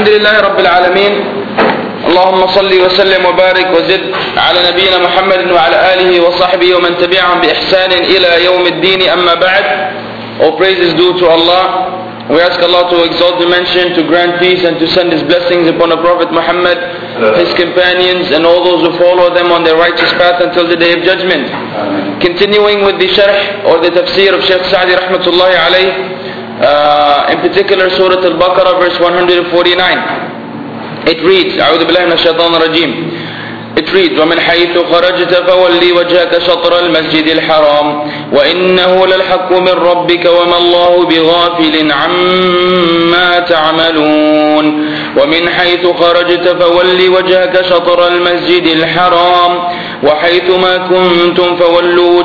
الحمد لله رب العالمين اللهم صل وسلم وبارك وزد على نبينا محمد وعلى آله وصحبه ومن تبعهم بإحسان إلى يوم الدين أما بعد. All praise is due to Allah. We ask Allah to exalt the mention, to grant peace and to send His blessings upon the Prophet Muhammad, his companions and all those who follow them on their righteous path until the day of judgment. Amen. Continuing with the sharh or the tafsir of Shaykh Sa'di rahmatullahi alayh, in particular Surah Al-Baqarah verse 149. It reads, أعوذ بالله من الشيطان الرجيم. It reads, ومن حيث خرجت فولي وجهك شطر المسجد الحرام وإنه للحق من ربك وما الله بغافل عما تعملون. ومن حيث خرجت فولي وجهك شطر المسجد الحرام وحيث ما كنتم فولوا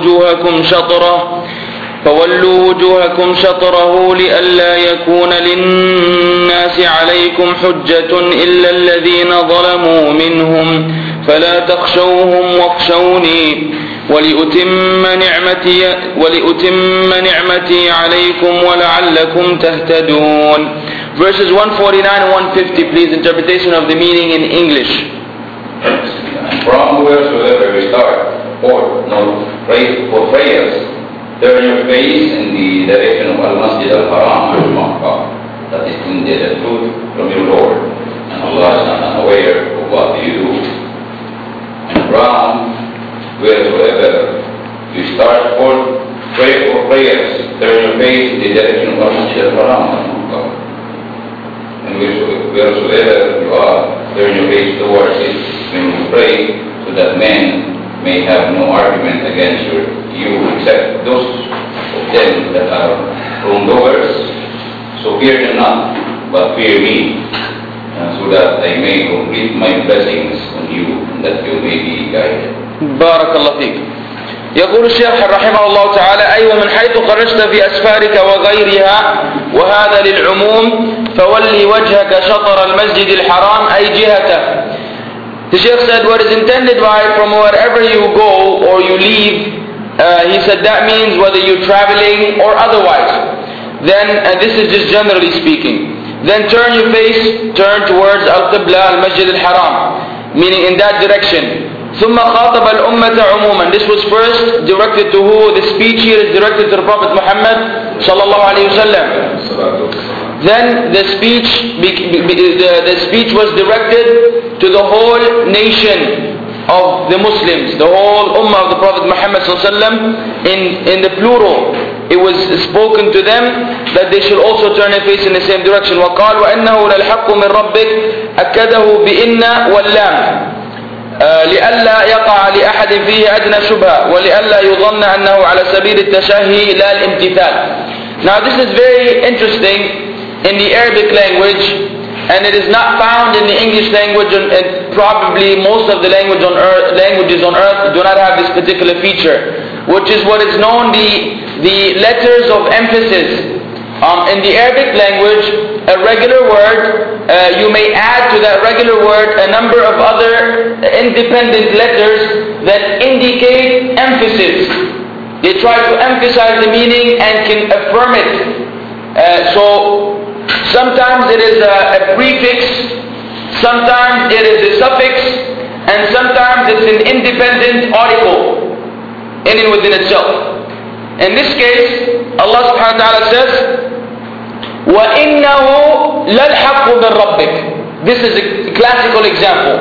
وجوهكم شطره لئلا يكون للناس عليكم حجة إلا الذين ظلموا منهم فلا تخشوهم واخشوني ولأتم نعمتي عليكم ولعلكم تهتدون. Verses 149 and 150, please, interpretation of the meaning in English. From wheresoever we start, or pray for prayers, turn your face in the direction of Al-Masjid Al-Haram, Al-Makkah, that is indeed the truth from your Lord, and Allah is not unaware of what you do. And from wheresoever you start for pray for prayers, turn your face in the direction of Al-Masjid Al-Haram, Al-Makkah. And wheresoever you are, turn your face towards it when you pray, so that men may have no argument against you except those of them that are wrongdoers. So fear them not, but fear me, so that I may complete my blessings on you, and that you may be guided. بارك الله فيك. يقول الشيخ رحمه الله تعالى: أي ومن حيث خرجت في أسفارك وغيرها، وهذا للعموم، فولي وجهك شطر المسجد الحرام أي جهته. The Shaykh said what is intended by from wherever you go or you leave, he said that means whether you're traveling or otherwise. Then, and this is just generally speaking, then turn your face, turn towards Al-Qibla, Al-Masjid Al-Haram, meaning in that direction. ثم خاطب الأمة عموما. This was first directed to who? The speech here is directed to the Prophet Muhammad sallallahu alayhi wa sallam. Then the speech was directed to the whole nation of the Muslims, the whole ummah of the Prophet Muhammad sallallahu alaihi wasallam in the plural. It was spoken to them that they should also turn their face in the same direction. وقال وإنه للحق من ربك أكده بإن واللام لئلا يقع لأحد فيه أدنى شبهة ولئلا يظن أنه على سبيل التشهي لا الامتثال. Now this is very interesting in the Arabic language, and it is not found in the English language, and probably most of the languages on earth do not have this particular feature, which is what is known the letters of emphasis. In the Arabic language, a regular word, you may add to that regular word a number of other independent letters that indicate emphasis. They try to emphasize the meaning and can affirm it. So sometimes it is a prefix, sometimes it is a suffix, and sometimes it's an independent article in and within itself. In this case, Allah subhanahu wa ta'ala says, وَإِنَّهُ لَلْحَقُّ مِنْ رَبِّكَ. This is a classical example.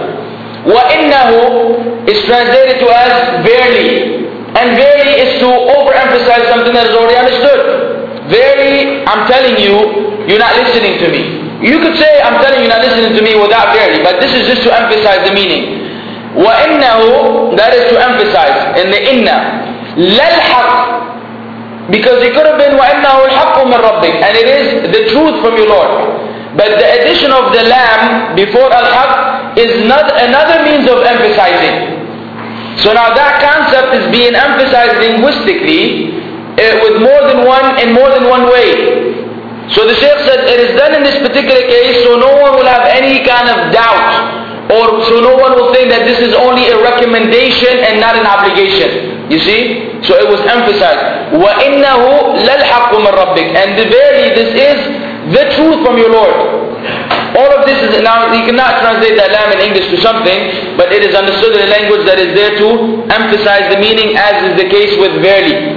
وَإِنَّهُ is translated to as verily. And verily is to overemphasize something that is already understood. Verily, I'm telling you, you're not listening to me. You could say, I'm telling you, you're not listening to me without verily, but this is just to emphasize the meaning. وَإِنَّهُ, that is to emphasize, in the inna. لَلْحَقُّ, because it could have been وَإِنَّهُ الْحَقُّ مِنْ رَبِّكَ, and it is the truth from your Lord. But the addition of the lam before al-haq is not another means of emphasizing. So now that concept is being emphasized linguistically with more than one, in more than one way. So the Shaykh said it is done in this particular case so no one will have any kind of doubt, or so no one will think that this is only a recommendation and not an obligation. You see? So it was emphasized. وَإِنَّهُ لَلْحَقُّ مِنْ رَبِّكَ, and verily this is the truth from your Lord. All of this is, now you cannot translate that lam in English to something, but it is understood in a language that is there to emphasize the meaning, as is the case with verily.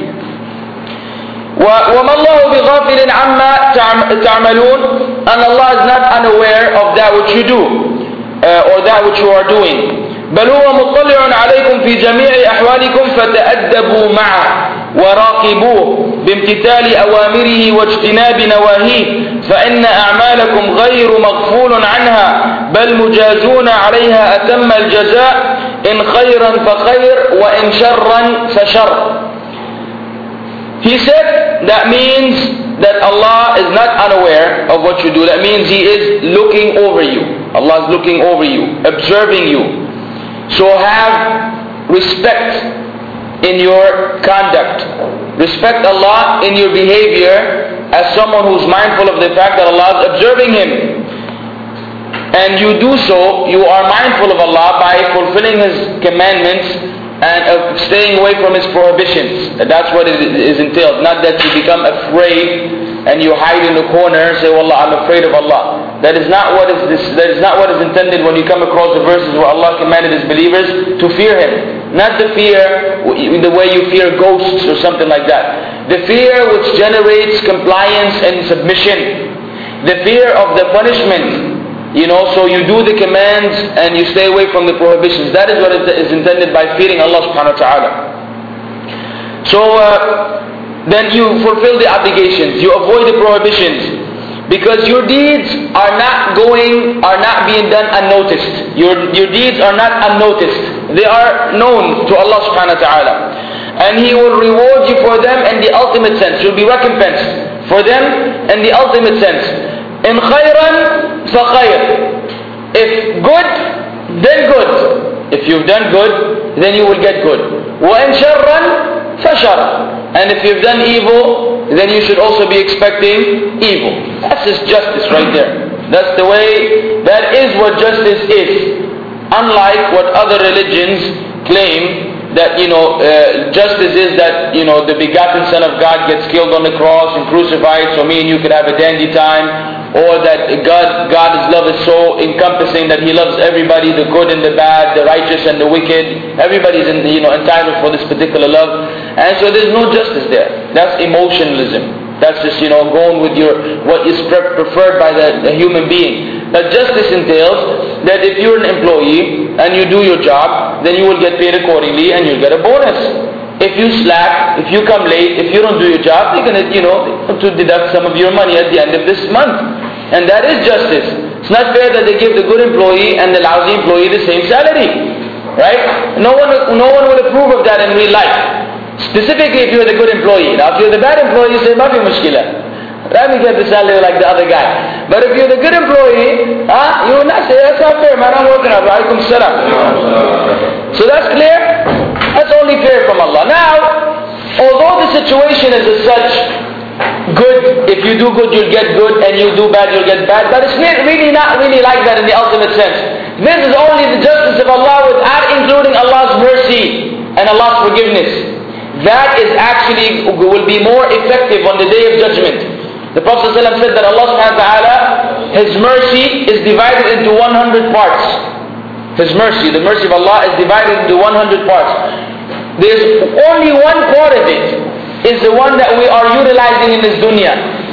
وَمَا اللَّهُ بِغَافِلٍ عَمَّا تَعْمَلُونَ, and Allah is not unaware of that which you do, or that which you are doing. بل هو مطلع عليكم في جميع أحوالكم فتأدبوا معه وراقبوه بامتثال أوامره واجتناب نواهيه فإن أعمالكم غير مغفول عنها بل مجازون عليها أتم الجزاء إن خيرا فخير وإن شرا فشر. He said that means that Allah is not unaware of what you do. That means He is looking over you. Allah is looking over you, observing you. So have respect in your conduct. Respect Allah in your behavior as someone who's mindful of the fact that Allah is observing him. And you do so, you are mindful of Allah by fulfilling His commandments and staying away from His prohibitions. That's what it is entailed. Not that you become afraid and you hide in the corner and say, "Wallah, I'm afraid of Allah." That is not what is intended when you come across the verses where Allah commanded His believers to fear Him. Not the fear the way you fear ghosts or something like that. The fear which generates compliance and submission. The fear of the punishment. So you do the commands and you stay away from the prohibitions. That is what is intended by fearing Allah subhanahu wa ta'ala. So then you fulfill the obligations, you avoid the prohibitions, because your deeds are not being done unnoticed. Your deeds are not unnoticed. They are known to Allah subhanahu wa ta'ala. And He will reward you for them in the ultimate sense. You'll be recompensed for them in the ultimate sense. In khayran fa khayr. If good, then good. If you've done good, then you will get good. Wa in sharran fa shar. And if you've done evil, then you should also be expecting evil. That's just justice right there. That's the way, that is what justice is. Unlike what other religions claim, that justice is that the begotten Son of God gets killed on the cross and crucified so me and you could have a dandy time, or that God's love is so encompassing that He loves everybody, the good and the bad, the righteous and the wicked. Everybody's entitled for this particular love, and so there's no justice there. That's emotionalism. That's just going with what is preferred by the human being. But justice entails that if you're an employee and you do your job, then you will get paid accordingly and you'll get a bonus. If you slack, if you come late, if you don't do your job, they're going to deduct some of your money at the end of this month. And that is justice. It's not fair that they give the good employee and the lousy employee the same salary. Right? No one will approve of that in real life. Specifically if you're the good employee. Now if you're the bad employee, you say, "Mafi mushkila. Let me get the salary like the other guy." But if you're the good employee, you will not say, "That's not fair, man, I'm working out." Alaikum salam. So that's clear? That's only fair from Allah. Now, although the situation is as such, good, if you do good you'll get good, and you do bad you'll get bad, but it's really not really like that in the ultimate sense. This is only the justice of Allah without including Allah's mercy and Allah's forgiveness. That is actually will be more effective on the day of judgment. The Prophet ﷺ said that Allah subhanahu wa ta'ala, His mercy is divided into 100 parts. His mercy, the mercy of Allah, is divided into 100 parts. There's only one part of it is the one that we are utilizing in this dunya.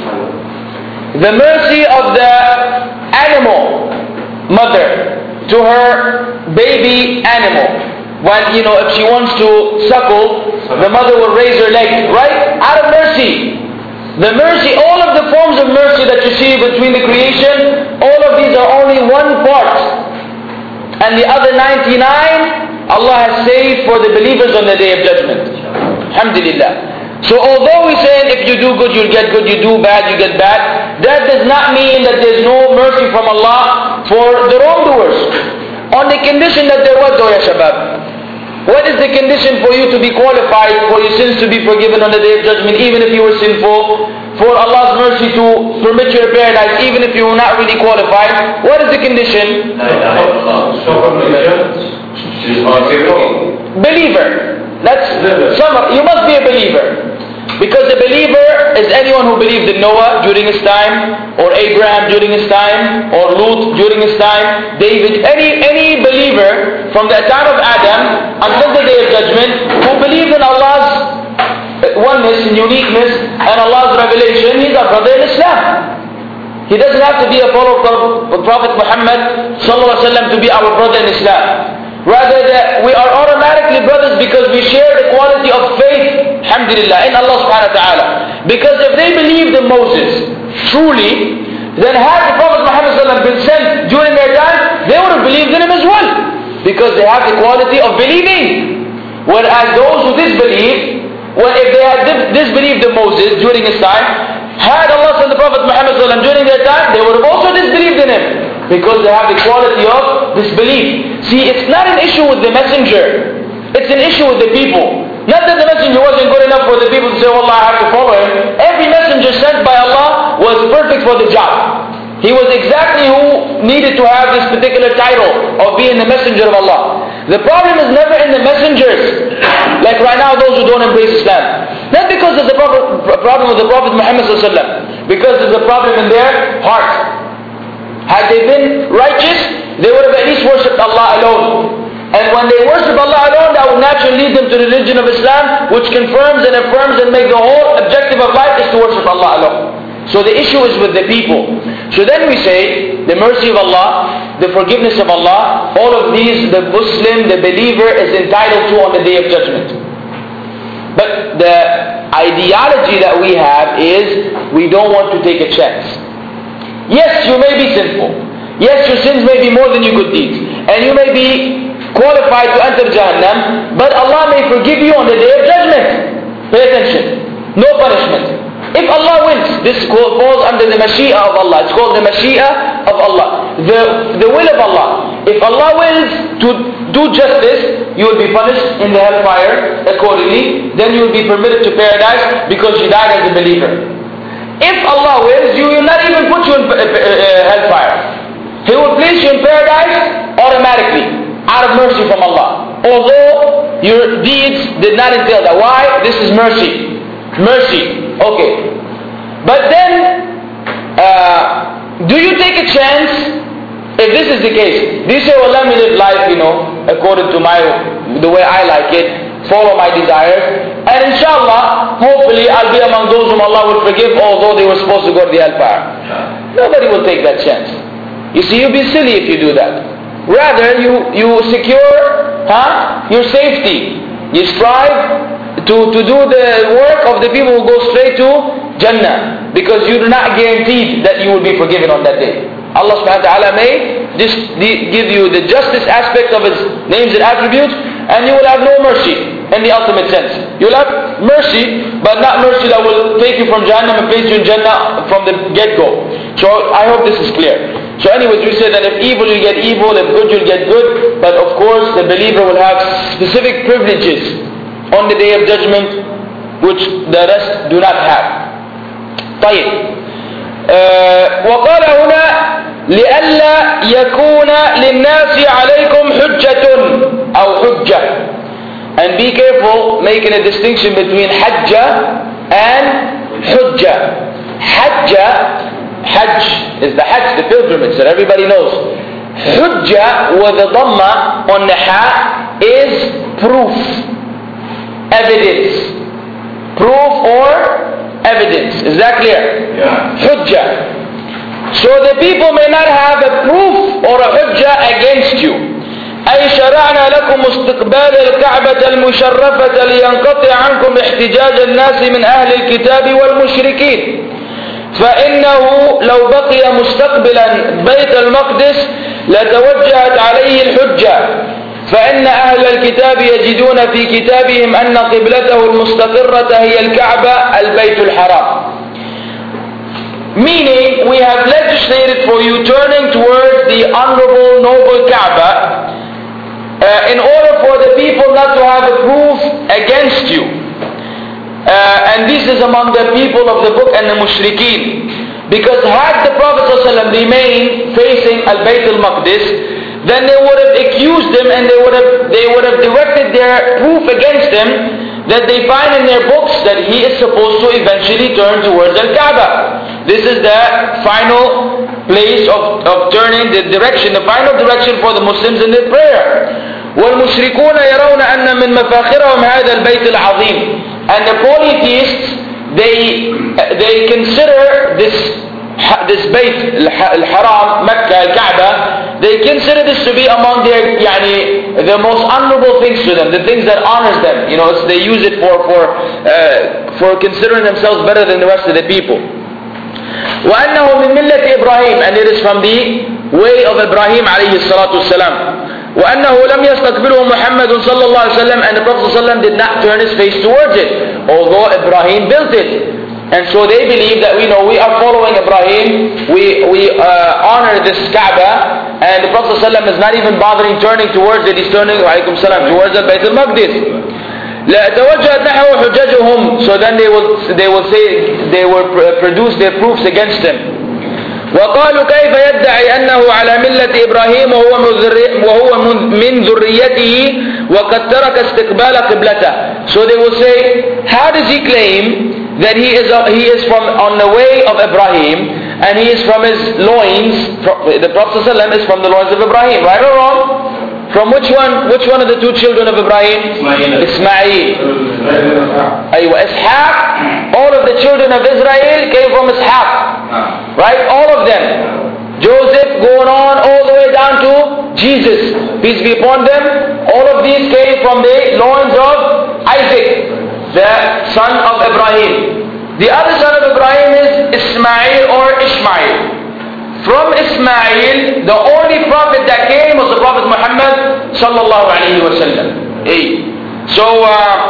The mercy of the animal mother to her baby animal. When, if she wants to suckle, the mother will raise her leg, right? Out of mercy. The mercy, all of the forms of mercy that you see between the creation, all of these are only one part. And the other 99, Allah has saved for the believers on the day of judgment. Alhamdulillah. So although we say if you do good, you'll get good, you do bad, you get bad, that does not mean that there's no mercy from Allah for the wrongdoers. On the condition that there was, ya shabab. What is the condition for you to be qualified, for your sins to be forgiven on the day of judgment, even if you were sinful? For Allah's mercy to permit you to paradise, even if you were not really qualified? What is the condition? Believer. That's summer. You must be a believer. Because a believer is anyone who believed in Noah during his time, or Abraham during his time, or Lut during his time, David, any believer from the time of Adam until the day of judgment who believed in Allah's oneness and uniqueness and Allah's revelation, he's a brother in Islam. He doesn't have to be a follower of Prophet Muhammad sallallahu alaihi wasallam to be our brother in Islam. Rather, that we are automatically brothers because we share the quality of faith, alhamdulillah, in Allah subhanahu wa ta'ala. Because if they believed in Moses truly, then had the Prophet Muhammad sallallahu alaihi wasallam been sent during their time, they would have believed in him as well. Because they have the quality of believing. Whereas those who disbelieve, well, if they had disbelieved in Moses during his time, had Allah sent the Prophet Muhammad sallallahu alaihi wasallam during their time, they would have also disbelieved in him. Because they have the quality of disbelief. See, it's not an issue with the messenger. It's an issue with the people. Not that the messenger wasn't good enough for the people to say, "Wallah, I have to follow him." Every messenger sent by Allah was perfect for the job. He was exactly who needed to have this particular title of being the messenger of Allah. The problem is never in the messengers. Like right now, those who don't embrace Islam. Not because of the problem of the Prophet Muhammad sallallahu alaihi wasallam. Because there's a problem in their heart. Had they been righteous, they would have at least worshipped Allah alone. And when they worship Allah alone, that would naturally lead them to the religion of Islam, which confirms and affirms and makes the whole objective of life is to worship Allah alone. So the issue is with the people. So then we say, the mercy of Allah, the forgiveness of Allah, all of these, the Muslim, the believer is entitled to on the Day of Judgment. But the ideology that we have is, we don't want to take a chance. Yes, you may be sinful. Yes, your sins may be more than your good deeds. And you may be qualified to enter Jahannam, but Allah may forgive you on the Day of Judgment. Pay attention. No punishment. If Allah wins, this falls under the Mashi'ah of Allah. It's called the Mashi'ah of Allah. The will of Allah. If Allah wills to do justice, you will be punished in the hellfire accordingly. Then you will be permitted to paradise because you died as a believer. If Allah wills, He will not even put you in hellfire. He will place you in paradise automatically, out of mercy from Allah. Although your deeds did not entail that. Why? This is mercy. Mercy. Okay. But then, do you take a chance if this is the case? Do you say, well, let me live life, according to the way I like it, follow my desires, and inshallah, hopefully I'll be among those whom Allah will forgive, although they were supposed to go to the hellfire. Nobody will take that chance. You see, you'll be silly if you do that. Rather, you secure your safety. You strive to do the work of the people who go straight to Jannah, because you do not guarantee that you will be forgiven on that day. Allah subhanahu wa ta'ala may just give you the justice aspect of His names and attributes, and you will have no mercy in the ultimate sense. You will have mercy, but not mercy that will take you from Jahannam and place you in Jannah from the get-go. So I hope this is clear. So anyways, we say that if evil you'll get evil, if good you'll get good, but of course the believer will have specific privileges on the Day of Judgment which the rest do not have. طيب وقال هنا لئلا يكون للناس عليكم حجة أو حجة. And be careful making a distinction between hajjah and hujjah. Hajj is the Hajj, the pilgrimage that everybody knows. Hujjah with the dhamma on the ha is proof, evidence. Proof or evidence. Is that clear? Yeah. Hujjah. So the people may not have a proof or a hujjah against you. أي شرعنا لكم استقبال الكعبة المشرفة لينقطع عنكم احتجاج الناس من أهل الكتاب والمشركين. فإنه لو بقي مستقبلا بيت المقدس لتوجهت عليه الحجة. فإن أهل الكتاب يجدون في كتابهم أن قبلته المستقرة هي الكعبة البيت الحرام. Meaning, we have legislated for you turning towards the honorable, noble Kaaba in order for the people not to have a proof against you. And this is among the people of the book and the mushrikeen. Because had the Prophet ﷺ remained facing Al-Bayt al-Maqdis, then they would have accused him and they would have directed their proof against him that they find in their books that he is supposed to eventually turn towards Al-Kaaba. This is the final place of turning, the direction, the final direction for the Muslims in their prayer. والمشركون يرون أن من مفاخرهم هذا البيت العظيم. And the polytheists, they consider this Bayt al-Haram, Mecca, Al-Kaaba, they consider this to be among their, the most honorable things to them, the things that honors them. They use it for considering themselves better than the rest of the people. وأنه من ملة إبراهيم, and it is from the way of Ibrahim عليه الصلاة والسلام. وأنه لم يستقبله محمد صلى الله عليه وسلم, and the Prophet صلى الله عليه وسلم did not turn his face towards it, although Ibrahim built it. And so they believe that we are following Ibrahim, we honor this Kaaba, and the Prophet ﷺ is not even bothering turning towards it, he's turning towards the Bayt al-Maqdis. توجهت نحو حججهم, so then they will say, they will produce their proofs against him. وقالوا كيف يدعي أنه على ملة إبراهيم وهو من ذريته وقد ترك استقبال قبلته. So they will say, how does he claim that he is from on the way of Ibrahim, and he is from his loins? The Prophet ﷺ is from the loins of Ibrahim, right or wrong? From which one of the two children of Ibrahim? Ismail. Aywa, Ishaq. All of the children of Israel came from Ishaq, right? All of them. Joseph going on all the way down to Jesus, peace be upon them. All of these came from the loins of Isaac, the son of Ibrahim. The other son of Ibrahim is Ismail or Ishmael. From Ismail, the only prophet that came was the Prophet Muhammad sallallahu alaihi wasallam. So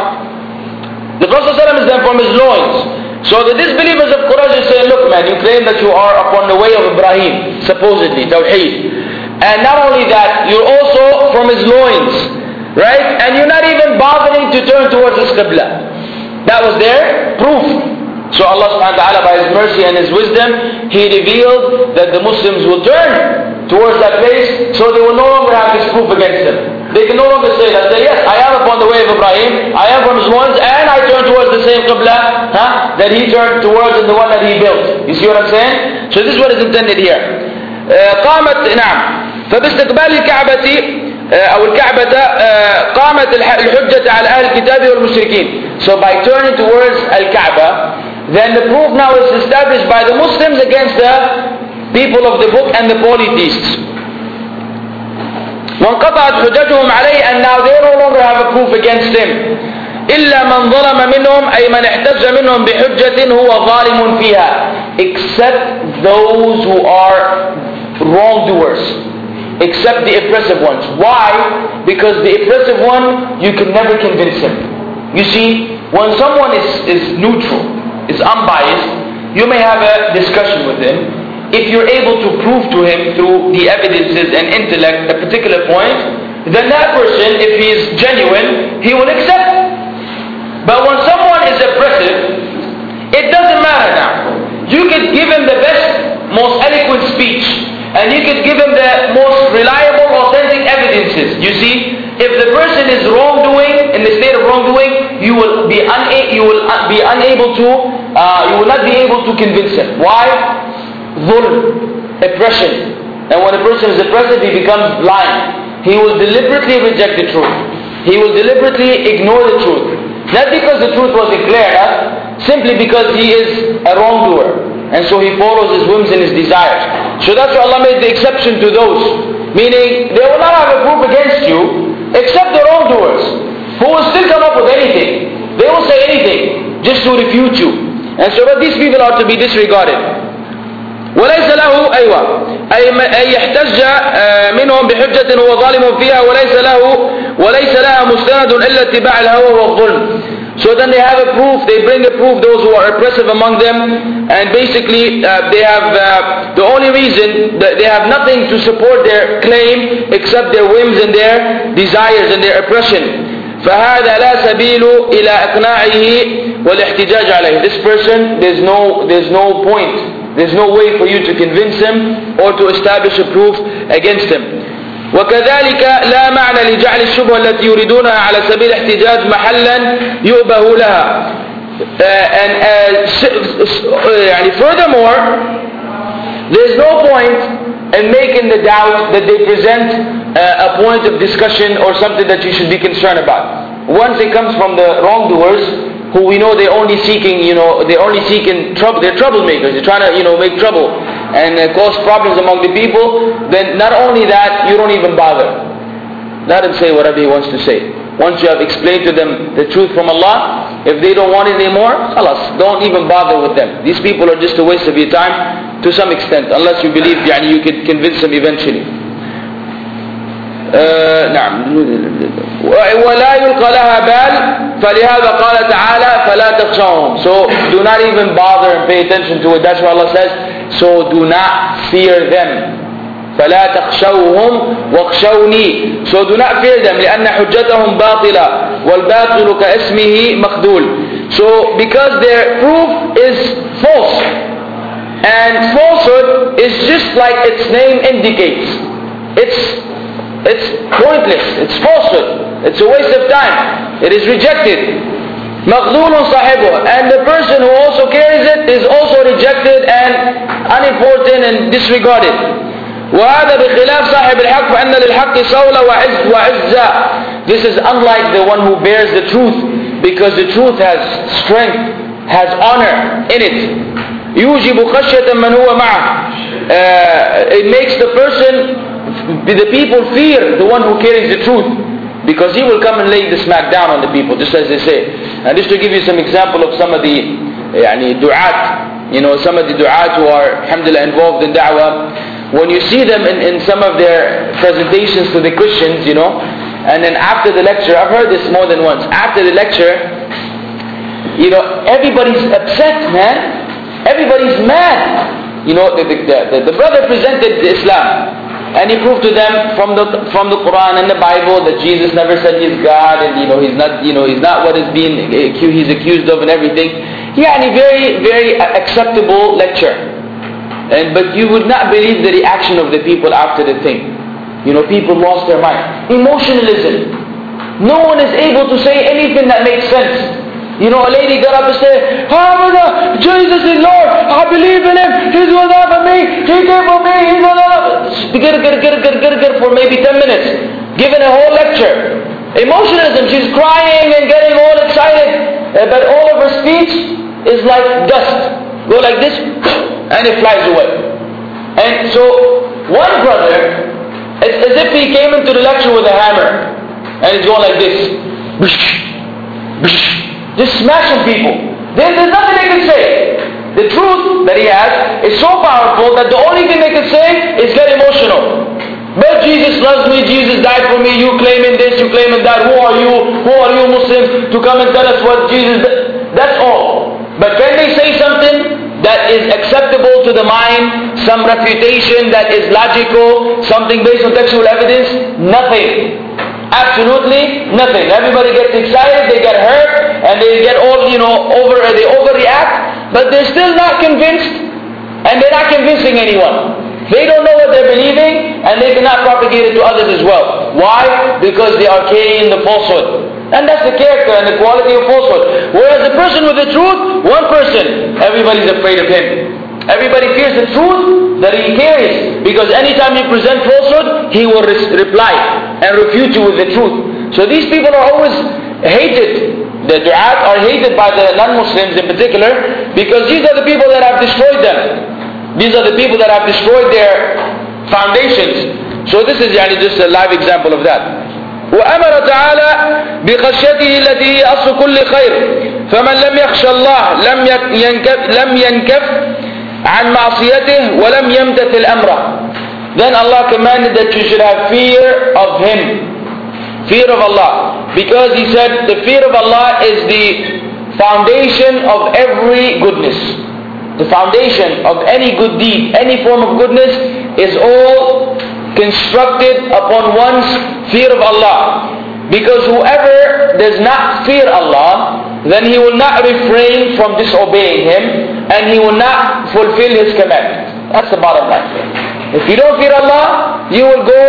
the Prophet ﷺ is then from his loins. So the disbelievers of Quraysh say, look man, you claim that you are upon the way of Ibrahim, supposedly, Tawheed. And not only that, you're also from his loins, right? And you're not even bothering to turn towards his Qibla. That was their proof. So Allah subhanahu wa ta'ala, by His mercy and His wisdom, He revealed that the Muslims will turn towards that place, so they will no longer have this proof against them. They can no longer say that, yes, I am upon the way of Ibrahim, I am from his loins, and I turn towards the same Qibla that he turned towards and the one that he built. You see what I'm saying? So this is what is intended here. فباستقبال الكعبة أو الكعبة قامت الحجة على أهل الكتاب والمشركين. So by turning towards Al-Kaaba, then the proof now is established by the Muslims against the people of the book and the polytheists. وانقطعت حجتهم عليه, and now they no longer have a proof against him. إلا من ظلم منهم, أي من احتج منهم بحجة هو ظالم فيها, except those who are wrongdoers, except the oppressive ones. Why? Because the oppressive one, you can never convince him. You see, when someone is neutral, is unbiased, you may have a discussion with him. If you're able to prove to him through the evidences and intellect a particular point, then that person, if he is genuine, he will accept. But when someone is oppressive, it doesn't matter now. You could give him the best, most eloquent speech, and you could give him the most reliable, authentic evidences. You see, if the person is wrongdoing, in the state of wrongdoing, you will not be able to convince him. Why? Dhulm, oppression. And when a person is oppressive, he becomes blind. He will deliberately reject the truth. He will deliberately ignore the truth. Not because the truth was declared, simply because he is a wrongdoer. And so he follows his whims and his desires. So that's why Allah made the exception to those. Meaning, they will not have a proof against you, except the wrongdoers, who will still come up with anything. They will say anything, just to refute you. And so these people are to be disregarded. وليس له أي يحتج منهم بحجة هو ظالم فيها وليس لها مستند إلا اتباع الهوى والظلم. So then they have a proof, they bring a proof, those who are oppressive among them, and basically they have the only reason that they have nothing to support their claim except their whims and their desires and their oppression. فهذا لا سبيل إلى إقناعه والاحتجاج عليه. This person, there's no point. There's no way for you to convince him or to establish a proof against him. وكذلك لا معنى لجعل الشبهة التي يريدونها على سبيل الاحتجاج محلا يؤبه لها. Furthermore, there is no point in making the doubt that they present a point of discussion or something that you should be concerned about. Once it comes from the wrongdoers, who we know they're only seeking trouble, they're troublemakers, they're trying to, make trouble and cause problems among the people, then not only that, you don't even bother. Let him say whatever he wants to say. Once you have explained to them the truth from Allah, if they don't want it anymore, khalas, don't even bother with them. These people are just a waste of your time to some extent, unless you believe you could convince them eventually. نعم. ولا يلقى لها بال فلهذا قال تعالى فلا تخشوهم. So do not even bother and pay attention to it. That's what Allah says. So do not fear them. فلا تخشوهم واخشوني. So do not fear them لأن حجتهم باطلة والباطل كاسمه مخذول. So because their proof is false, and falsehood is just like its name indicates. It's pointless. It's falsehood. It's a waste of time. It is rejected. مغلول صاحبه, and the person who also carries it is also rejected and unimportant and disregarded. وهذا بخلاف صاحب الحق فإن للحق صولة وعزة. This is unlike the one who bears the truth, because the truth has strength, has honor in it. يوجب خشية من هو معه. It makes the people fear the one who carries the truth, because he will come and lay the smack down on the people, just as they say. And just to give you some example of some of the du'at, some of the du'at who are alhamdulillah involved in da'wah, when you see them in some of their presentations to the Christians, and then after the lecture, I've heard this more than once, after the lecture, everybody's upset, man. Everybody's mad. The brother presented Islam, and he proved to them from the Quran and the Bible that Jesus never said he's God, and he's not what he's accused of and everything. Very, very acceptable lecture. But you would not believe the reaction of the people after the thing. People lost their mind. Emotionalism. No one is able to say anything that makes sense. A lady got up and said, Jesus is Lord, I believe in Him, He's going to for me, He came for me, He's going to for maybe 10 minutes, giving a whole lecture. Emotionalism, she's crying and getting all excited, but all of her speech is like dust. Go like this, and it flies away. And so, one brother, it's as if he came into the lecture with a hammer, and he's going like this. Just smashing people. There's nothing they can say. The truth that he has is so powerful that the only thing they can say is get emotional. But Jesus loves me, Jesus died for me, you claiming this, you claiming that, who are you Muslims to come and tell us what Jesus did? That's all. But can they say something that is acceptable to the mind, some refutation that is logical, something based on textual evidence? Nothing. Absolutely nothing. Everybody gets excited, they get hurt, and they get all, they overreact, but they're still not convinced, and they're not convincing anyone. They don't know what they're believing, and they cannot propagate it to others as well. Why? Because they are carrying the falsehood. And that's the character and the quality of falsehood. Whereas the person with the truth, one person, everybody's afraid of him. Everybody fears the truth that he carries, because anytime you present falsehood, he will reply and refute you with the truth. So these people are always hated. The du'at are hated by the non-Muslims in particular, because these are the people that have destroyed them. These are the people that have destroyed their foundations. So this is just a live example of that. وأمر تعالى بخشيته التي هي أصل كل خير فمن لم يخشى الله لم ينكف عن معصيته ولم يمتثل أمره. Then Allah commanded that you should have fear of Him, fear of Allah, because He said the fear of Allah is the foundation of every goodness. The foundation of any good deed, any form of goodness, is all constructed upon one's fear of Allah. Because whoever does not fear Allah, then he will not refrain from disobeying Him, and he will not fulfill His commandment. That's the bottom line. If you don't fear Allah, you will go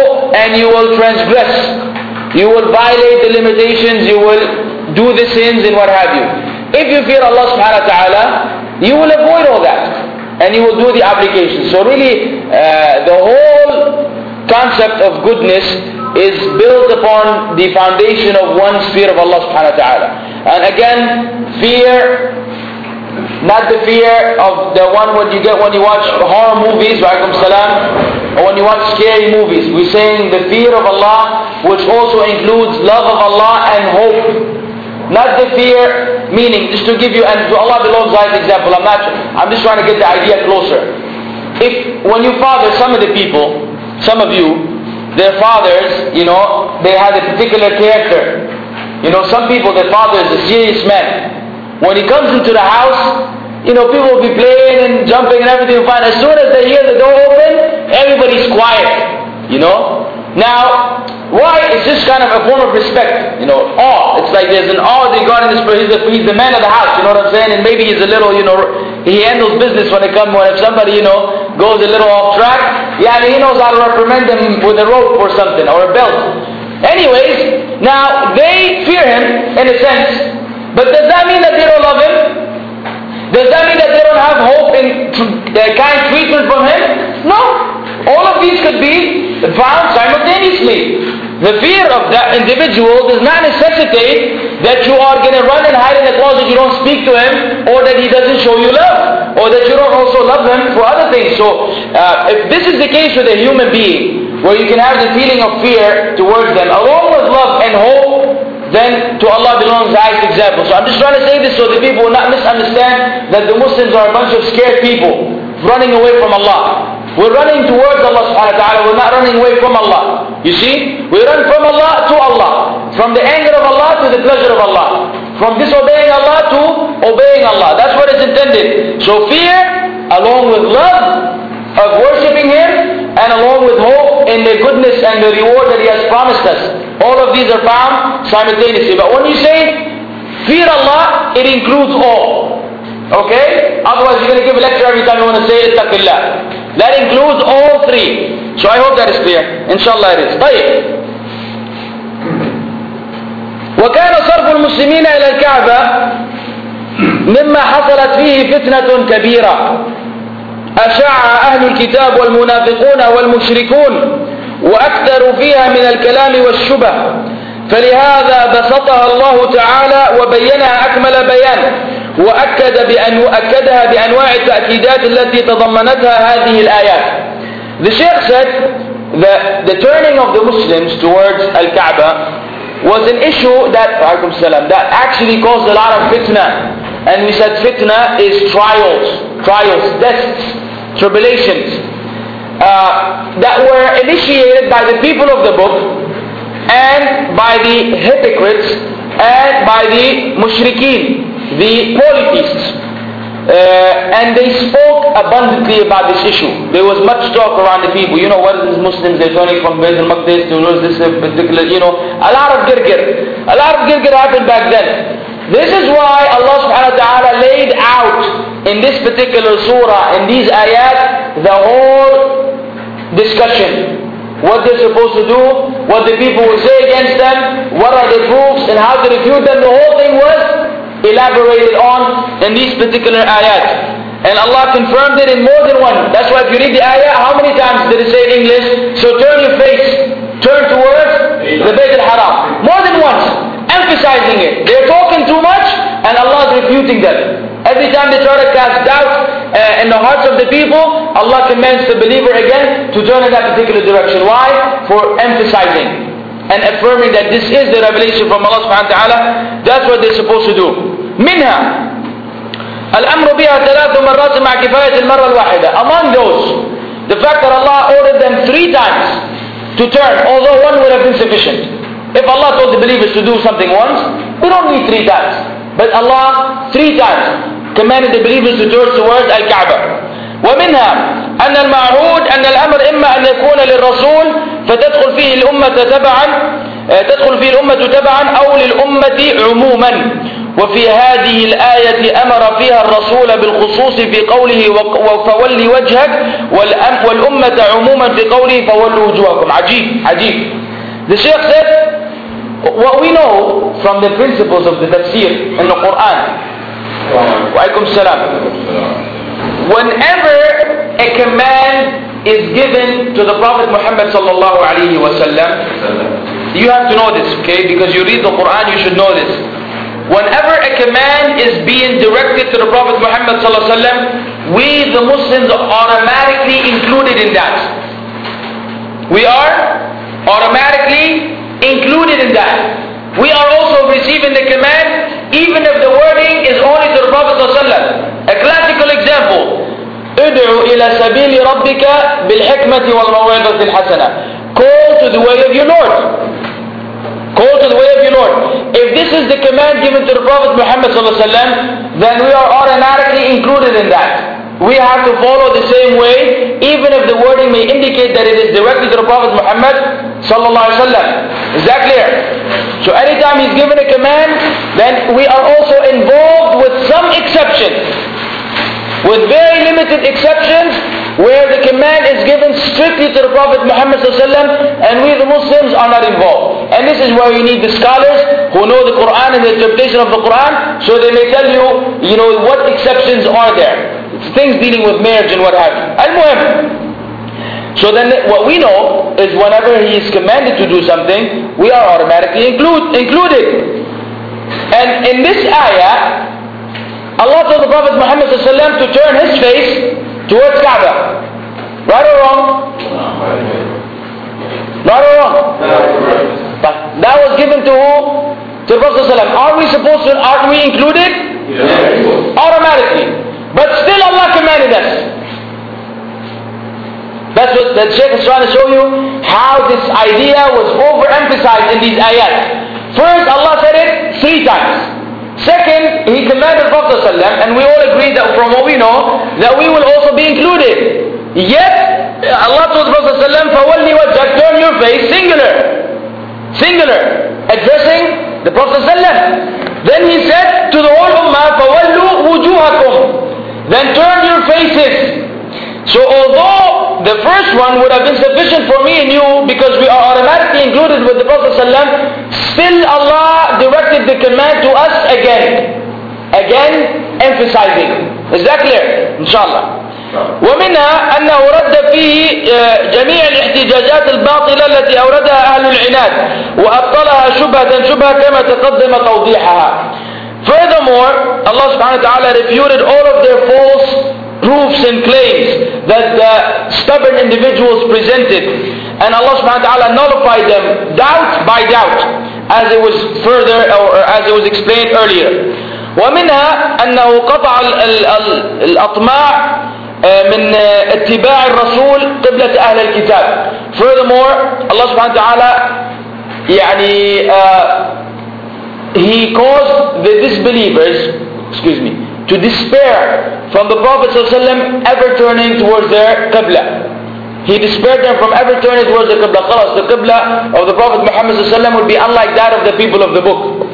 and you will transgress. You will violate the limitations, you will do the sins and what have you. If you fear Allah subhanahu wa ta'ala, you will avoid all that. And you will do the application. So really, the whole concept of goodness is built upon the foundation of one's fear of Allah subhanahu wa ta'ala. And again, fear, not the fear of the one what you get when you watch horror movies, wa'alaikum salam, or when you watch scary movies. We're saying the fear of Allah, which also includes love of Allah and hope. Not the fear, meaning, just to give you, and to Allah belongs like example, I'm just trying to get the idea closer. If, when you father some of the people, some of you, their fathers, they have a particular character. Some people, their father is a serious man. When he comes into the house, people will be playing and jumping and everything fine. As soon as they hear the door open, everybody's quiet. Now, why? It's just kind of a form of respect, awe. It's like there's an awe regarding this person. He's the man of the house, you know what I'm saying? And maybe he's a little, he handles business when if somebody, goes a little off track, he knows how to reprimand them with a rope or something, or a belt. Anyways, now, they fear him, in a sense, but does that mean that they don't love him? Does that mean that they don't have hope in kind treatment from him? No. All of these could be found simultaneously. The fear of that individual does not necessitate that you are going to run and hide in the closet, you don't speak to him, or that he doesn't show you love, or that you don't also love him for other things. So, if this is the case with a human being, where you can have the feeling of fear towards them, along with love and hope, then to Allah belongs the highest example. So I'm just trying to say this so that people will not misunderstand that the Muslims are a bunch of scared people running away from Allah. We're running towards Allah subhanahu wa ta'ala, we're not running away from Allah. You see? We run from Allah to Allah. From the anger of Allah to the pleasure of Allah. From disobeying Allah to obeying Allah. That's what is intended. So fear, along with love of worshipping Him, and along with hope in the goodness and the reward that He has promised us. All of these are found simultaneously. But when you say fear Allah, it includes all. Okay? Otherwise you're going to give a lecture every time you want to say ittaqillah. That includes all three. So I hope that is clear. Inshallah it is. طيب. وكان صرف المسلمين إلى الكعبة مما حصلت فيه فتنة كبيرة أشاع أهل الكتاب والمنافقون والمشركون وأكثروا فيها من الكلام والشبه فلهذا بسطها الله تعالى وبينها أكمل بيان وأكدها بأنواع التأكيدات التي تضمنتها هذه الآيات. The Shaykh said that the turning of the Muslims towards Al-Kaaba was an issue that actually caused a lot of fitna. And we said fitna is trials, tests, tribulations that were initiated by the people of the book and by the hypocrites and by the mushrikeen, the polytheists. And they spoke abundantly about this issue. There was much talk around the people. What is Muslims? They're turning from Bayt al-Maqdis to this particular, a lot of girgir. A lot of girgir happened back then. This is why Allah subhanahu wa ta'ala laid out in this particular surah, in these ayat, the whole discussion. What they're supposed to do, what the people will say against them, what are the proofs and how to refute them. The whole thing was elaborated on in these particular ayat. And Allah confirmed it in more than one. That's why if you read the ayah, how many times did it say in English? So turn your face, turn towards the Bayt al-Haram. More than once, emphasizing it. They're talking too much and Allah is refuting them. Every time they try to cast doubt in the hearts of the people, Allah commands the believer again to turn in that particular direction. Why? For emphasizing and affirming that this is the revelation from Allah subhanahu wa ta'ala. That's what they're supposed to do. منها الأمر بها 3 مرات مع كفاية المرة الواحدة. Among those, the fact that Allah ordered them 3 times to turn, although one would have been sufficient. If Allah told the believers to do something once, we don't need 3 times. But Allah 3 times commanded the believers to turn towards Al-Kaaba. ومنها أن المعهود أن الأمر إما أن يكون للرسول فتدخل فيه الأمة تبعا تدخل فيه الأمة تبعا أو للأمة عموما. وفي هذه الآية أمر فيها الرسول بالخصوص في قوله فول وجهك، والأمة عموما في قوله فولوا وجوهكم. عجيب عجيب. The Shaykh said, what we know from the principles of the tafsir in the Quran, وعليكم السلام, whenever a command is given to the Prophet Muhammad sallallahu alaihi wasallam, you have to know this, okay? Because you read the Quran, you should know this. Whenever a command is being directed to the Prophet Muhammad sallallahu alaihi wasallam, we the Muslims are automatically included in that. We are automatically included in that. We are also receiving the command even if the wording is only to the Prophet sallallahu alaihi wasallam. A classical example: ادعو إلى سبيل ربك بالحكمة والموعظة الحسنة. Call to the way of your Lord. Call to the way of your Lord. If this is the command given to the Prophet Muhammad sallallahu alaihi wasallam, then we are automatically included in that. We have to follow the same way, even if the wording may indicate that it is directed to the Prophet Muhammad sallallahu alaihi wasallam. Is that clear? So anytime he's given a command, then we are also involved with some exceptions, with very limited exceptions, where the command is given strictly to the Prophet Muhammad sallallahu alaihi wasallam, and we the Muslims are not involved. And this is where you need the scholars who know the Quran and the interpretation of the Quran, so they may tell you, what exceptions are there. It's things dealing with marriage and what have you. Al-Muhim. So then what we know is whenever he is commanded to do something, we are automatically included. And in this ayah, Allah told the Prophet Muhammad ﷺ to turn his face towards Kaaba. Right or wrong? Right or wrong? But that was given to who? To the Prophet ﷺ. Aren't we included? Yes. Automatically. But still Allah commanded us. That's what the Shaykh is trying to show you, how this idea was overemphasized in these ayat. First, Allah said it 3 times. Second, He commanded the Prophet ﷺ, and we all agree that from what we know, that we will also be included. Yet, Allah told the Prophet ﷺ, فَوَلِّ وَجْهَكَ, turn your face, singular, addressing the Prophet ﷺ. Then He said to the whole Ummah, فَوَلُّوا وُجُوهَكُمْ, then turn your faces. So although the first one would have been sufficient for me and you, because we are automatically included with the Prophet ﷺ, still Allah directed the command to us again emphasizing. Is that clear? Inshallah. ومنها أنه رد فيه جميع الاحتجاجات الباطلة التي أوردها أهل العناد وأبطلها شبهة كما تقدم توضيحها. Furthermore, Allah subhanahu wa ta'ala refuted all of their false proofs and claims that the stubborn individuals presented. And Allah subhanahu wa ta'ala nullified them doubt by doubt, as it was further, or as it was explained earlier. ومنها أنه قطع الأطماع من اتباع الرسول قبلة أهل الكتاب. Furthermore, Allah subhanahu wa ta'ala He caused the disbelievers, to despair from the Prophet ﷺ ever turning towards their Qibla. He despaired them from ever turning towards the Qibla. Khalas, the Qibla of the Prophet Muhammad ﷺ would be unlike that of the people of the book.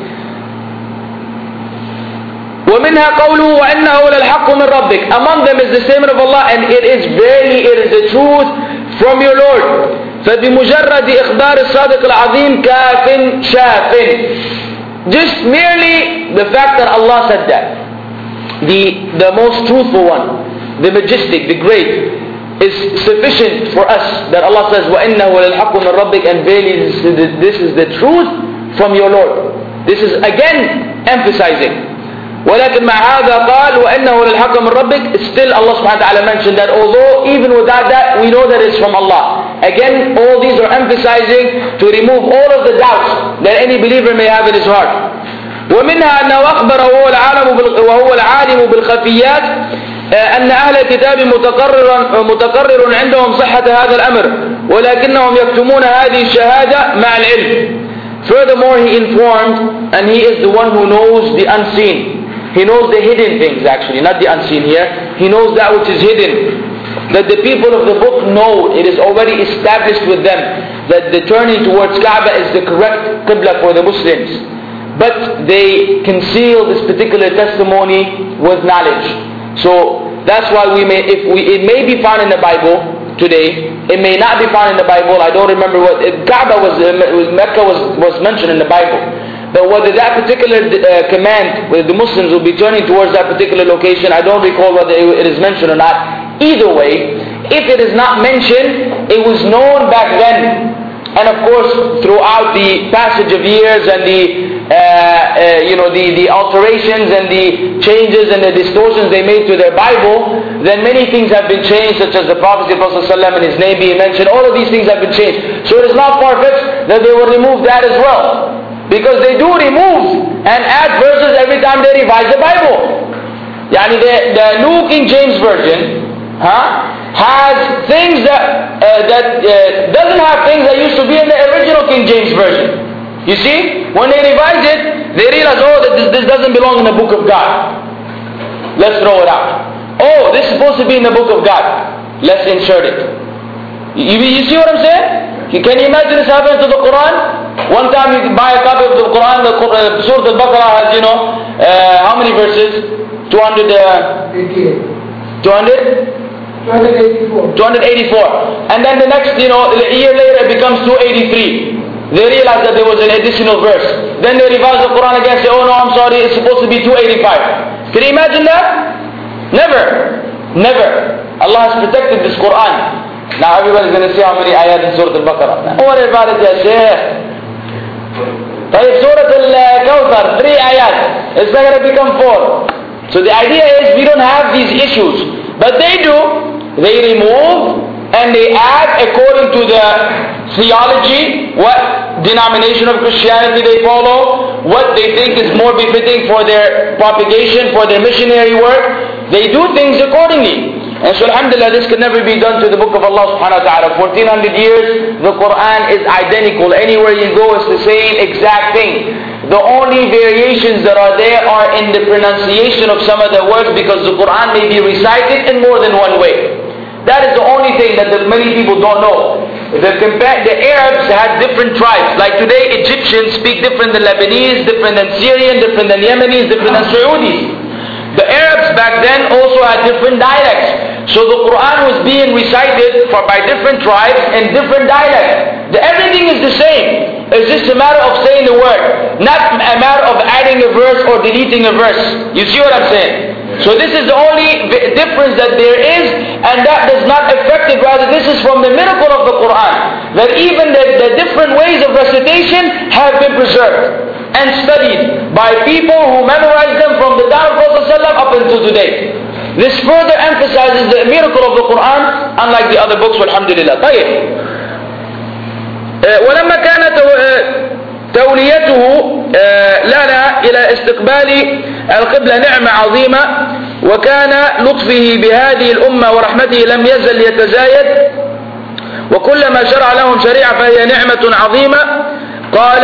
وَمِنْهَا قَوْلُهُ وَإِنَّهُ لَلْحَقُّ مِنْ رَبِّكَ. Among them is the statement of Allah, and it is the truth from your Lord. فَبِمُجَرَّدِ إِخْبَارِ الصَّادِقِ الْعَظِيمِ كَافٍ شَافٍ. Just merely the fact that Allah said that, the most truthful one, the majestic, the great, is sufficient for us. That Allah says, وَإِنَّهُ لَلْحَقُّ مِنْ رَبِّكَ, and verily this is the truth from your Lord. This is again emphasizing. ولكن مع هذا قال وَإِنَّهُ لَلْحَقُّ مِنْ رَبِّكَ. Still Allah subhanahu wa ta'ala mentioned that although even without that we know that it's from Allah. Again, all these are emphasizing to remove all of the doubts that any believer may have in his heart. ومنها أنه أخبر وهو العالم بالخفيات أن أهل الكتاب متقرر عندهم صحة هذا الأمر ولكنهم يكتمون هذه الشهادة مع العلم. Furthermore, he informed, and he is the one who knows the unseen. He knows the hidden things, actually, not the unseen here. He knows that which is hidden. That the people of the book know, it is already established with them, that the turning towards Kaaba is the correct Qibla for the Muslims. But they conceal this particular testimony with knowledge. So that's why it may be found in the Bible today. It may not be found in the Bible. I don't remember what Kaaba Mecca was mentioned in the Bible. But whether that particular command, whether the Muslims will be turning towards that particular location, I don't recall whether it is mentioned or not. Either way, if it is not mentioned, it was known back then. And of course, throughout the passage of years and the alterations and the changes and the distortions they made to their Bible, then many things have been changed, such as the Prophet ﷺ and his name being mentioned. All of these things have been changed. So it is not far-fetched that they will remove that as well. Because they do remove and add verses every time they revise the Bible. Yani the New King James Version has things that doesn't have things that used to be in the original King James Version. You see, when they revise it, they realize, oh, that this doesn't belong in the Book of God. Let's throw it out. Oh, this is supposed to be in the Book of God. Let's insert it. You see what I'm saying? Can you imagine this happening to the Quran? One time you buy a copy of the Quran, Surah Al-Baqarah has, how many verses? 284. 284. And then the next, a year later it becomes 283. They realize that there was an additional verse. Then they revise the Quran again and say, oh no, I'm sorry, it's supposed to be 285. Can you imagine that? Never. Allah has protected this Quran. Now everybody's going to see how many ayat in Surah Al-Baqarah. Don't worry about it, ya Shaykh. Surah Al-Kawthar, 3 ayat. It's not going to become 4. So the idea is we don't have these issues. But they do. They remove and they add according to the theology, what denomination of Christianity they follow, what they think is more befitting for their propagation, for their missionary work. They do things accordingly. And so alhamdulillah, this can never be done to the book of Allah subhanahu wa ta'ala. 1400 years, the Quran is identical. Anywhere you go, it's the same exact thing. The only variations that are there are in the pronunciation of some of the words, because the Quran may be recited in more than one way. That is the only thing that many people don't know. The Arabs had different tribes. Like today, Egyptians speak different than Lebanese, different than Syrian, different than Yemenis, different than Saudis. The Arabs back then also had different dialects. So the Quran was being recited by different tribes in different dialects. Everything is the same. It's just a matter of saying the word, not a matter of adding a verse or deleting a verse. You see what I'm saying? So this is the only difference that there is, and that does not affect it. Rather, this is from the miracle of the Quran, that even the different ways of recitation have been preserved and studied by people who memorized them from the time of Prophet ﷺ up until today. This further emphasizes the miracle of the Quran, unlike the other books. Alhamdulillah. ولما كانت توليته لنا إلى استقبال القبلة نعمة عظيمة، وكان لطفه بهذه الأمة ورحمته لم يزل يتزايد، وكلما شرع لهم شريعة فهي نعمة عظيمة. قال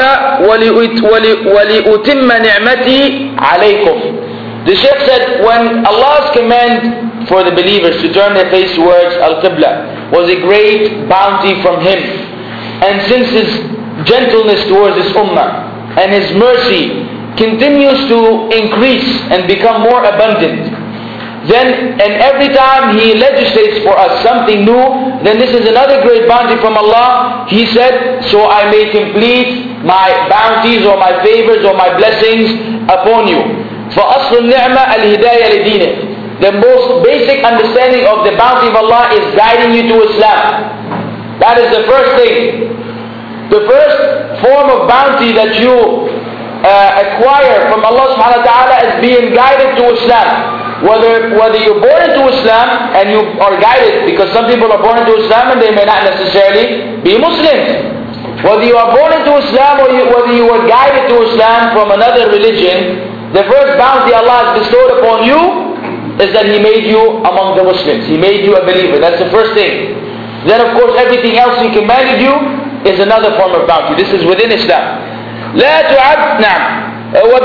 ولأتم نعمتي عليكم. The Shaykh said, when Allah's command for the believers to turn their face towards Al-Qibla was a great bounty from Him, and since His gentleness towards His ummah and His mercy continues to increase and become more abundant, then and every time He legislates for us something new, then this is another great bounty from Allah. He said, so I may complete my bounties or my favors or my blessings upon you. فَأَصْلُ النِّعْمَةِ الْهِدَايَةِ لِدِينِهِ. The most basic understanding of the bounty of Allah is guiding you to Islam. That is the first thing. The first form of bounty that you acquire from Allah subhanahu wa ta'ala is being guided to Islam. Whether you're born into Islam and you are guided, because some people are born into Islam and they may not necessarily be Muslims. Whether you are born into Islam or whether you were guided to Islam from another religion, the first bounty Allah has bestowed upon you is that He made you among the Muslims. He made you a believer. That's the first thing. Then of course everything else He commanded you is another form of bounty. This is within Islam. لا تعد نعم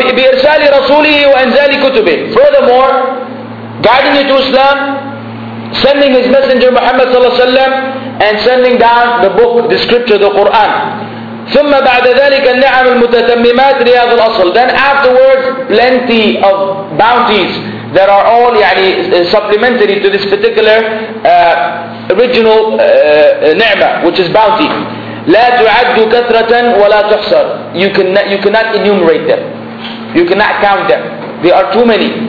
وبإرسال رسوله وإنزال كتبه. Furthermore, guiding you to Islam sending his messenger Muhammad sallallahu alaihi wasallam, and sending down the book, the scripture, the Quran. ثم بعد ذلك النعم المتتممات رياض الأصل. Then afterwards, plenty of bounties that are all supplementary to this particular original ni'mah, which is bounty. لا تعد كثرة ولا تحصر. You cannot enumerate them. You cannot count them. There are too many.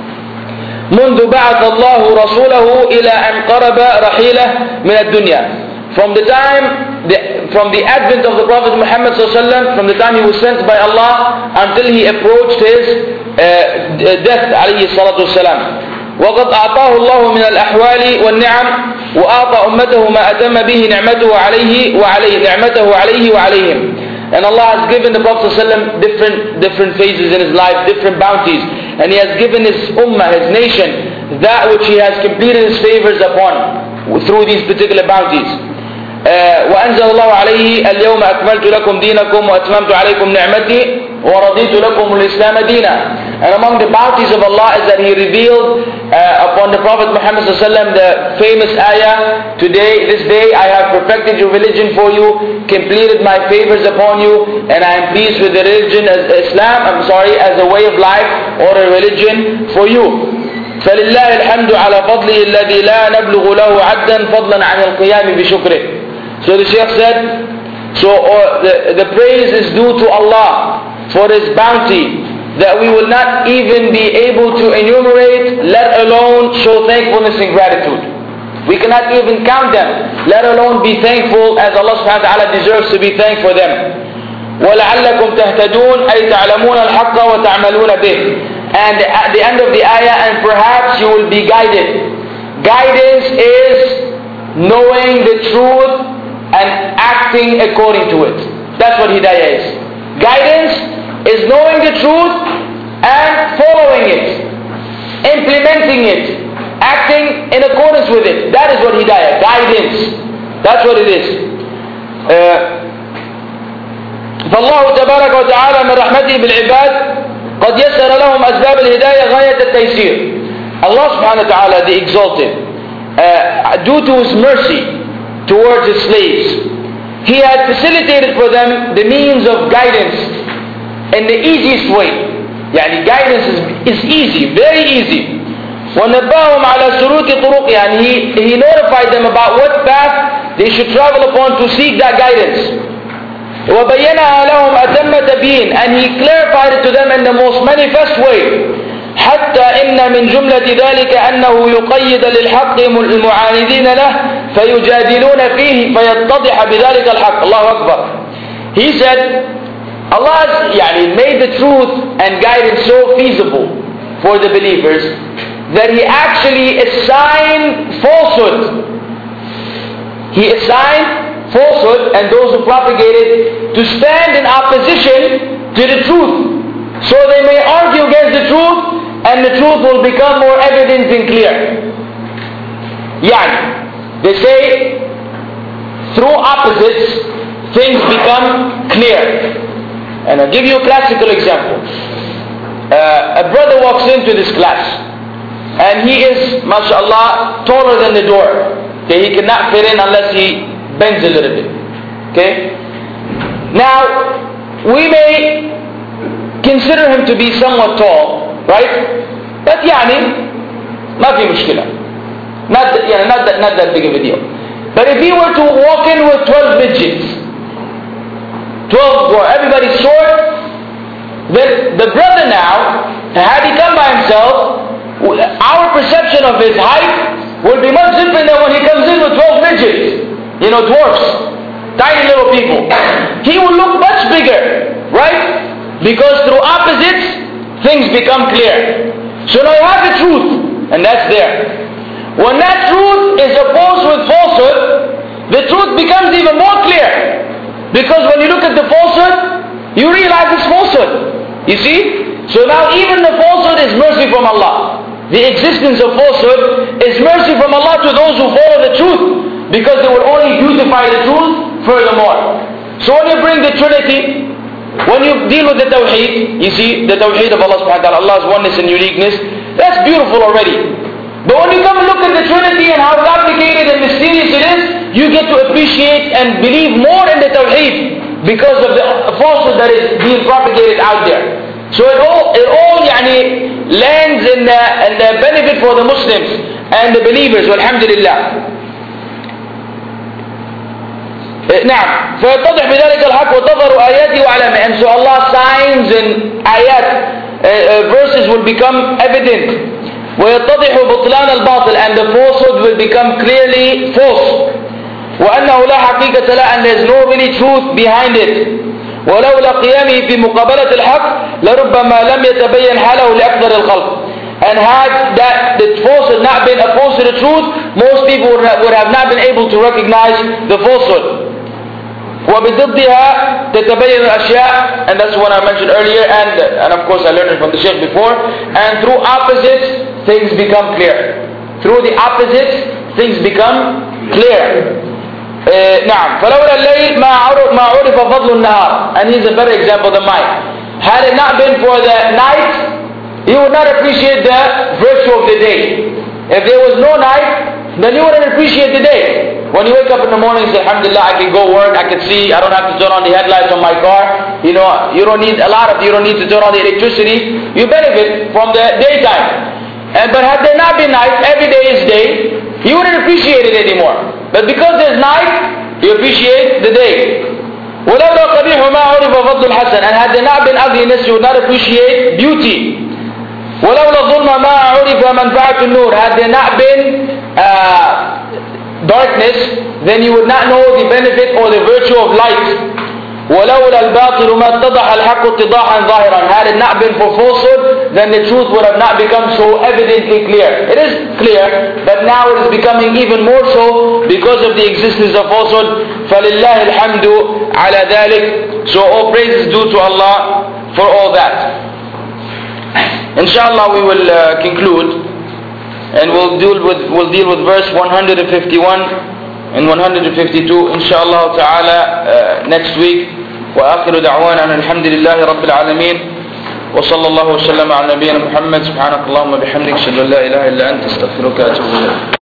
منذ بعث الله رسوله إلى أن قرب رحيله من الدنيا. From the advent of the Prophet Muhammad ﷺ, from the time he was sent by Allah until he approached his death عليه الصلاة والسلام. وقد أعطاه الله من الأحوال والنعم وأعطى أمته ما أتم به نعمته عليه وعليهم. And Allah has given the Prophet ﷺ different phases in his life, different bounties, and he has given his ummah, his nation, that which he has completed his favors upon through these particular bounties. وأنزل الله عليه اليوم أكملت لكم دينكم وأتممت عليكم نعمتي ورضيت لكم الإسلام دينا. And among the bounties of Allah is that He revealed upon the Prophet Muhammad ﷺ the famous ayah, this day I have perfected your religion for you, completed my favors upon you, and I am pleased with the religion as as a way of life or a religion for you. فلله الحمد على فضله الذي لا نبلغ له عدا فضلا عن القيام بشكره. So the Shaykh said, the praise is due to Allah for His bounty that we will not even be able to enumerate, let alone show thankfulness and gratitude. We cannot even count them, let alone be thankful as Allah subhanahu wa ta'ala deserves to be thankful for them. وَلَعَلَّكُمْ تَهْتَدُونَ أي تعلمون الحق وتعملون به. And at the end of the ayah, and perhaps you will be guided. Guidance is knowing the truth and acting according to it. That's what hidayah is. Guidance is knowing the truth and following it, implementing it, acting in accordance with it. That is what hidayah, guidance. That's what it is. فالله تبارك وتعالى من رحمته بالعباد قد يسر لهم أسباب الهداية غاية التيسير. Allah subhanahu wa ta'ala, the exalted, due to His mercy towards His slaves, He had facilitated for them the means of guidance in the easiest way. Guidance is easy, very easy. وَنَبَّهُمْ عَلَى سُرُوكِ طُرُقِهِ. And He notified them about what path they should travel upon to seek that guidance. وَبَيَّنَهَا لَهُمْ أَتَمَّ تَبْيِينٍ. And He clarified it to them in the most manifest way. حتى إن من جملة ذلك أنه يقيد للحق المعاندين له فيجادلون فيه فيتضح بذلك الحق. الله أكبر. He said, Allah has made the truth and guidance so feasible for the believers that He actually assigned falsehood. He assigned falsehood and those who propagate it to stand in opposition to the truth. So they may argue against the truth and the truth will become more evident and clear. They say through opposites things become clear. And I'll give you a classical example. A brother walks into this class and he is, mashallah, taller than the door. Okay, he cannot fit in unless he bends a little bit. Okay? Now, we may consider him to be somewhat tall, right? But ما في مشكلة. Not that big of a deal. But if he were to walk in with 12 midgets, 12 everybody's short, then the brother now, had he come by himself, our perception of his height will be much different than when he comes in with 12 midgets. Dwarfs, tiny little people. He will look much bigger, right? Because through opposites, things become clear. So now you have the truth, and that's there. When that truth is opposed with falsehood, the truth becomes even more clear. Because when you look at the falsehood, you realize it's falsehood. You see? So now even the falsehood is mercy from Allah. The existence of falsehood is mercy from Allah to those who follow the truth, because they will only beautify the truth furthermore. So when you bring the Trinity, when you deal with the Tawheed, you see the Tawheed of Allah subhanahu wa ta'ala, Allah's oneness and uniqueness, that's beautiful already. But when you come and look at the Trinity and how complicated and mysterious it is, you get to appreciate and believe more in the Tawheed because of the falsehood that is being propagated out there. So it all lands in the benefit for the Muslims and the believers, walhamdulillah. نعم فيتضح بذلك الحق وتظهر آياته وعلامه. And so Allah's signs and ayat verses will become evident. ويتضح بطلان الباطل, and the falsehood will become clearly false. وأنه لا حقيقة له, and there is no really truth behind it. ولولا قيامه في مقابلة الحق لربما لم يتبين حاله لأكثر الخلق. And had that the falsehood not been opposed to the truth, most people would have not been able to recognize the falsehood. وبضدها تتبين الأشياء, and that's what I mentioned earlier, and of course I learned it from the Shaykh before. And through opposites, things become clear. Through the opposites, things become clear. نعم فلولا الليل ما عرف فضل النهار. And here's a better example than mine. Had it not been for the night, you would not appreciate the virtue of the day. If there was no night, then you wouldn't appreciate the day. When you wake up in the morning and say, alhamdulillah, I can go work, I can see, I don't have to turn on the headlights on my car. You don't need to turn on the electricity. You benefit from the daytime. But had there not been night, every day is day, you wouldn't appreciate it anymore. But because there's night, you appreciate the day. وَلَوْلَا قَبِيحُ مَا عُرِفَ فَضْلُ الْحَسَنِ. And had there not been ugliness, you would not appreciate beauty. وَلَوْلَا ظُلْمَ مَا عُرِفَ مَنْفَعَةُ النُّورِ. Had there not been darkness, then you would not know the benefit or the virtue of light. وَلَوْلَا الْبَاطِلُ مَا اتَّضَحَ الْحَقُّ اتِّضَاحًا ظَاهِرًا. Had it not been for falsehood, then the truth would have not become so evidently clear. It is clear, but now it is becoming even more so because of the existence of falsehood. فَلِلَّهِ الْحَمْدُ عَلَى ذَلِكَ. So all praise is due to Allah for all that. Inshallah we will conclude, and we'll deal with verse 151 and 152 inshallah ta'ala next week. وآخر دعوانا أن الحمد لله رب العالمين وصلى الله وسلم على نبينا محمد. سبحانك اللهم وبحمدك أشهد أن لا إله إلا أنت أستغفرك وأتوب إليك.